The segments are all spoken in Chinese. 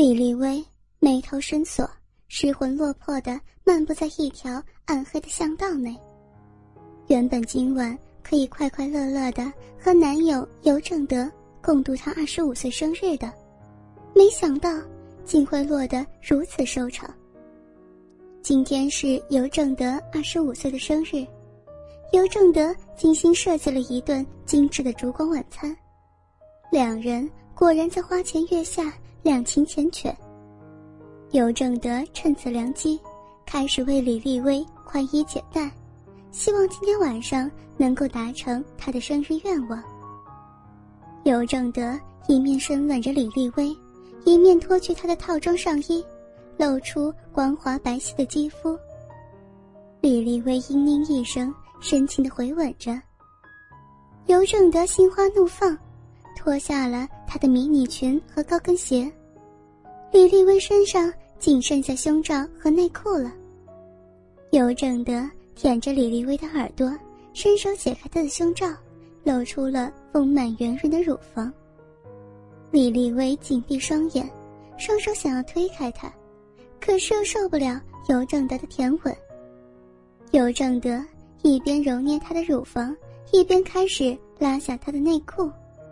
李立威眉头深锁，失魂落魄地漫步在一条暗黑的巷道内。原本今晚可以快快乐乐地和男友尤正德共度他25岁生日的，没想到竟会落得如此收场。今天是尤正德25岁的生日，尤正德精心设计了一顿精致的烛光晚餐，两人果然在花前月下两情缱绻。尤正德趁此良机，开始为李立威宽衣解带，希望今天晚上能够达成他的生日愿望。尤正德一面深吻着李立威，一面脱去他的套装上衣，露出光滑白皙的肌肤。李立威嘤咛一声，深情地回吻着。尤正德心花怒放，脱下了他的迷你裙和高跟鞋。李立威身上仅剩下胸罩和内裤了。尤正德舔着李立威的耳朵，伸手解开他的胸罩，露出了丰满圆润的乳房。李立威紧闭双眼，双手想要推开他，可是又受不了尤正德的舔吻。尤正德一边揉捏他的乳房，一边开始拉下他的内裤。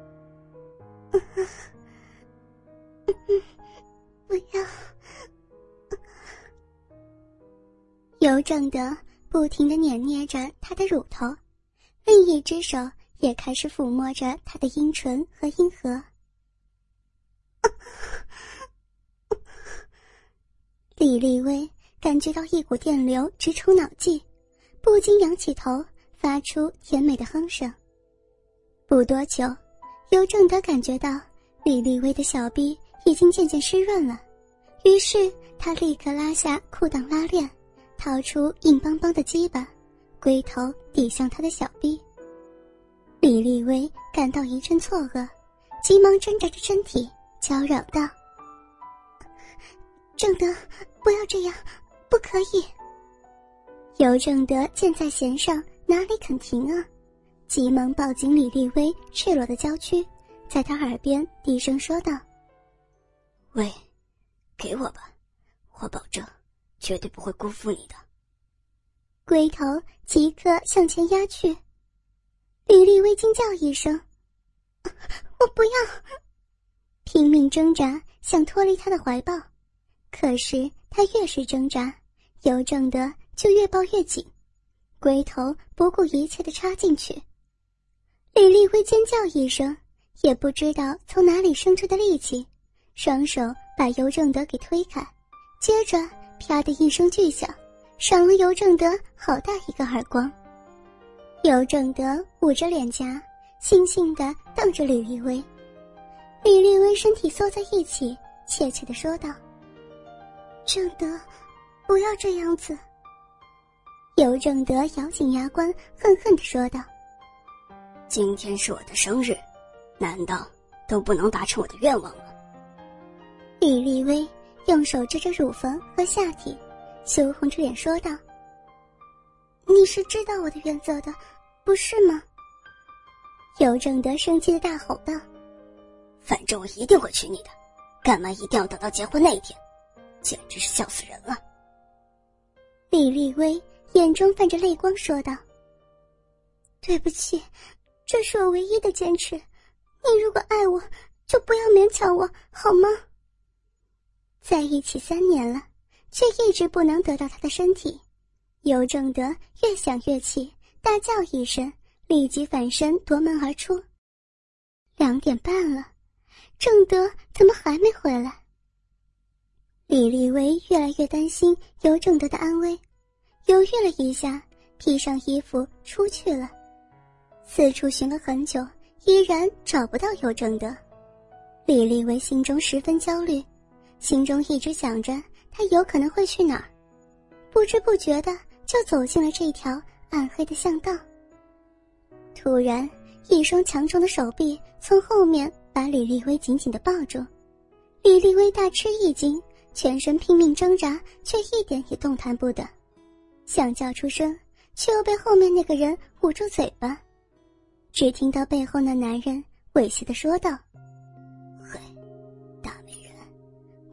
不要。尤正德不停地捻捏着他的乳头，另一只手也开始抚摸着他的阴唇和阴核。李立威感觉到一股电流直冲脑际，不禁仰起头，发出甜美的哼声。不多久，尤正德感觉到李立威的小臂已经渐渐湿润了，于是他立刻拉下裤裆拉链，掏出硬邦邦的鸡巴，龟头抵向他的小臂。李立威感到一阵错愕，急忙挣扎着身体，娇嚷道：正德，不要这样，不可以。尤正德箭在弦上，哪里肯停啊，急忙抱紧李立威赤裸的娇躯，在他耳边低声说道： 喂，给我吧，我保证绝对不会辜负你的。 龟头即刻向前压去。李立威惊叫一声：我不要！拼命挣扎，想脱离他的怀抱，可是他越是挣扎，尤正德就越抱越紧，龟头不顾一切地插进去。李立威尖叫一声，也不知道从哪里生出的力气，双手把尤正德给推开，接着啪的一声巨响，赏了尤正德好大一个耳光。尤正德捂着脸颊，悻悻地瞪着李立威。李立威身体缩在一起，怯怯地说道：正德，不要这样子。尤正德咬紧牙关，恨恨地说道： 今天是我的生日，难道都不能达成我的愿望吗？ 李立威用手遮着乳房和下体，羞红着脸说道：你是知道我的原则的，不是吗？尤正德生气地大吼道： 反正我一定会娶你的，干嘛一定要等到结婚那一天？简直是笑死人了。 李立威眼中泛着泪光说道：对不起，这是我唯一的坚持，你如果爱我，就不要勉强我，好吗？在一起3年了，却一直不能得到他的身体。尤正德越想越气，大叫一声，立即反身夺门而出。2点半了，正德怎么还没回来？李立威越来越担心尤正德的安危，犹豫了一下，披上衣服出去了。四处寻了很久，依然找不到尤正德。李立威心中十分焦虑，心中一直想着他有可能会去哪儿，不知不觉的就走进了这条暗黑的巷道。突然，一双强壮的手臂从后面把李立威紧紧地抱住。李立威大吃一惊，全身拼命挣扎，却一点也动弹不得，想叫出声，却又被后面那个人捂住嘴巴。只听到背后那男人猥亵地说道： 嘿，大美人，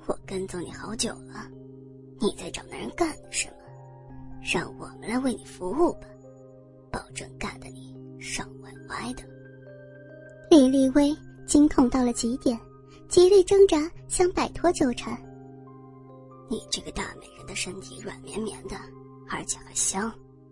我跟踪你好久了，你在找男人干的什么？让我们来为你服务吧，保证干得你上歪歪的。 李丽薇惊恐到了极点，极力挣扎想摆脱纠缠。 你这个大美人的身体软绵绵的，而且还香，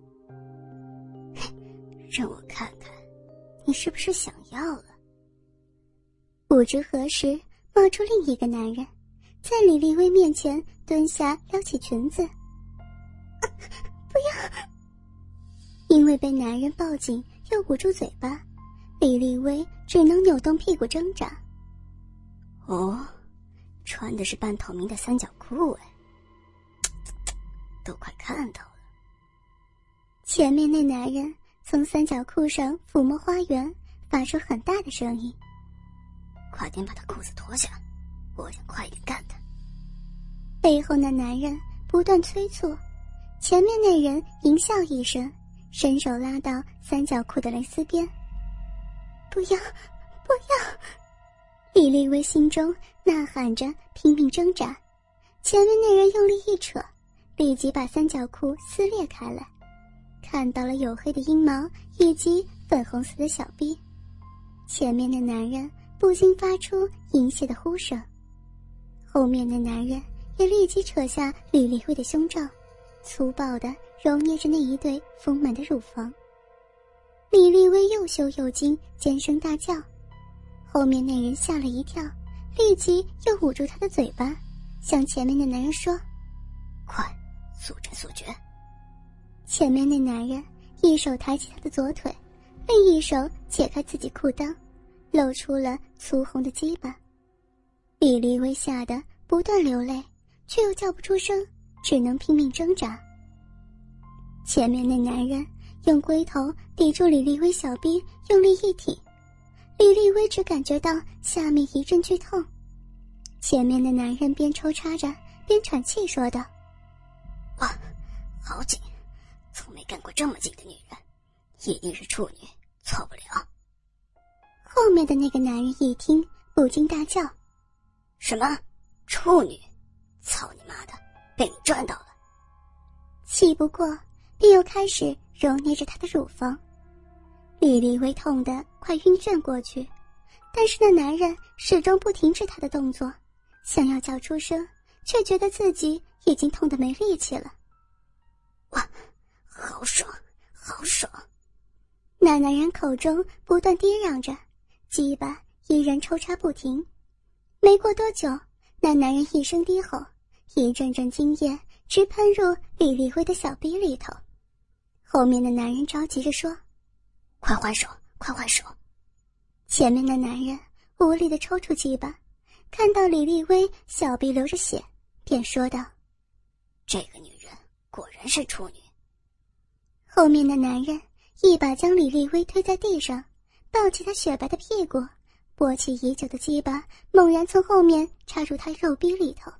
让我看看你是不是想要了。 不知何时冒出另一个男人，在李丽薇面前蹲下撩起裙子。不要！因为被男人抱紧又捂住嘴巴，李丽薇只能扭动屁股挣扎。 哦，穿的是半透明的三角裤哎，都快看到了。 前面那男人从三角裤上抚摸花园，发出很大的声音。 快点把他裤子脱下，我想快一点干他。 背后那男人不断催促，前面那人淫笑一声，伸手拉到三角裤的蕾丝边。不要，不要！李丽薇心中呐喊着，拼命挣扎。前面那人用力一扯，立即把三角裤撕裂开来，看到了黝黑的阴毛以及粉红色的小臂。前面的男人不禁发出淫亵的呼声，后面的男人也立即扯下李丽薇的胸罩，粗暴地揉捏着那一对丰满的乳房。李丽薇又羞又惊，尖声大叫。后面那人吓了一跳，立即又捂住她的嘴巴，向前面的男人说： 快，速战速决。 前面那男人一手抬起她的左腿，另一手解开自己裤裆，露出了粗红的鸡巴。李丽薇吓得不断流泪，却又叫不出声，只能拼命挣扎。前面那男人用龟头抵住李丽薇小臂，用力一挺，李丽薇只感觉到下面一阵剧痛。前面的男人边抽插着边喘气说道： 哇，好紧，从没干过这么紧的女人，一定是处女，错不了。 后面的那个男人一听，不禁大叫： 什么？处女？操你妈的，被你赚到了！ 气不过，便又开始揉捏着她的乳房。李丽薇痛得快晕眩过去，但是那男人始终不停止他的动作，想要叫出声，却觉得自己已经痛得没力气了。 哇，好爽，好爽！ 那男人口中不断低嚷着，鸡巴依然抽插不停。没过多久，那男人一声低吼，一阵阵精液直喷入李丽薇的小逼里头。后面的男人着急着说： 快还手，快还手！ 前面的男人无力地抽出鸡巴，看到李丽薇小臂流着血，便说道： 这个女人果然是处女。 后面的男人一把将李丽薇推在地上，抱起她雪白的屁股，勃起已久的鸡巴猛然从后面插入她肉逼里头。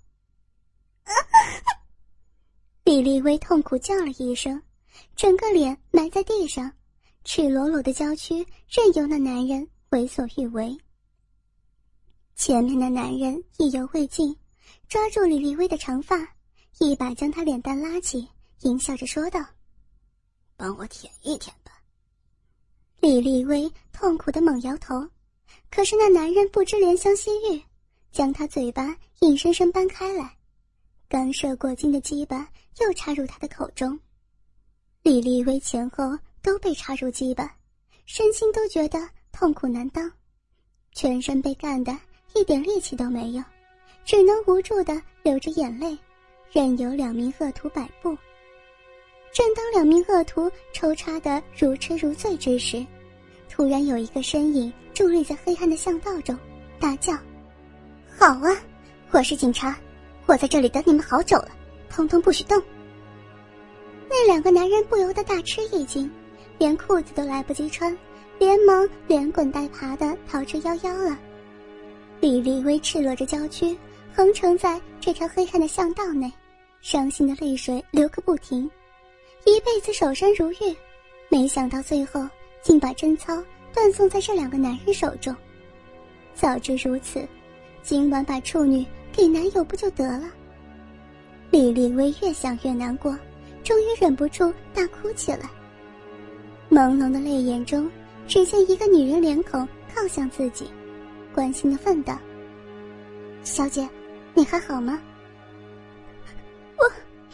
李丽薇痛苦叫了一声，整个脸埋在地上，赤裸裸的娇躯任由那男人为所欲为。前面的男人意犹未尽，抓住李丽薇的长发，一把将她脸蛋拉起，淫笑着说道： 帮我舔一舔吧。 李丽薇痛苦地猛摇头，可是那男人不知怜香惜玉，将她嘴巴硬生生掰开来，刚射过精的鸡巴又插入她的口中。李丽薇前后都被插入鸡巴，身心都觉得痛苦难当，全身被干得一点力气都没有，只能无助地流着眼泪，任由两名恶徒摆布。正当两名恶徒抽插得如痴如醉之时，突然有一个身影伫立在黑暗的巷道中，大叫：好啊，我是警察，我在这里等你们好久了，通通不许动。那两个男人不由得大吃一惊，连裤子都来不及穿，连忙连滚带爬地逃之夭夭了。李丽薇赤裸着娇躯横撑在这条黑暗的巷道内，伤心的泪水流个不停，一辈子守身如玉，没想到最后竟把贞操断送在这两个男人手中。早知如此，今晚把处女给男友不就得了？李丽薇越想越难过，终于忍不住大哭起来。朦胧的泪眼中，只见一个女人脸孔靠向自己，关心地问道：“小姐，你还好吗？”我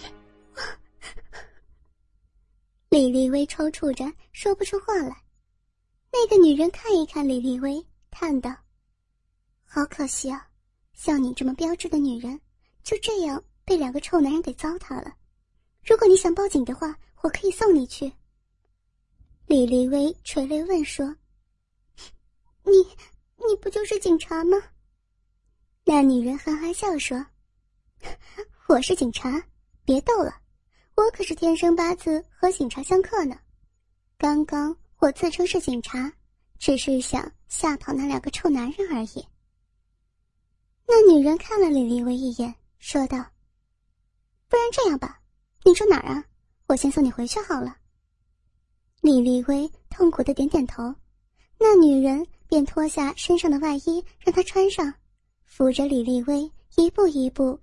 李丽薇抽搐着说不出话来。那个女人看一看李丽薇，叹道：“好可惜啊，像你这么标致的女人，就这样被2个臭男人给糟蹋了。如果你想报警的话，我可以送你去。”李丽薇垂泪问说：“你不就是警察吗？”那女人哈哈笑说：“我是警察，别逗了，我可是天生八字和警察相克呢。刚刚我自称是警察，只是想吓跑那2个臭男人而已。”那女人看了李丽薇一眼，说道：“不然这样吧，你住哪儿啊？我先送你回去好了。”李丽薇痛苦地点点头，那女人便脱下身上的外衣让她穿上，扶着李丽薇一步一步